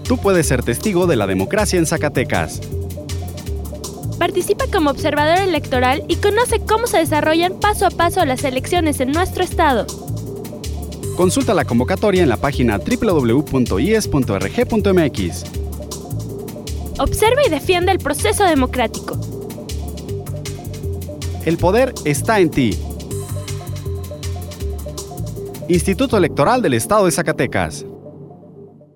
Tú puedes ser testigo de la democracia en Zacatecas. Participa como observador electoral y conoce cómo se desarrollan paso a paso las elecciones en nuestro estado. Consulta la convocatoria en la página www.ies.rg.mx. Observa y defiende el proceso democrático. El poder está en ti. Instituto Electoral del Estado de Zacatecas.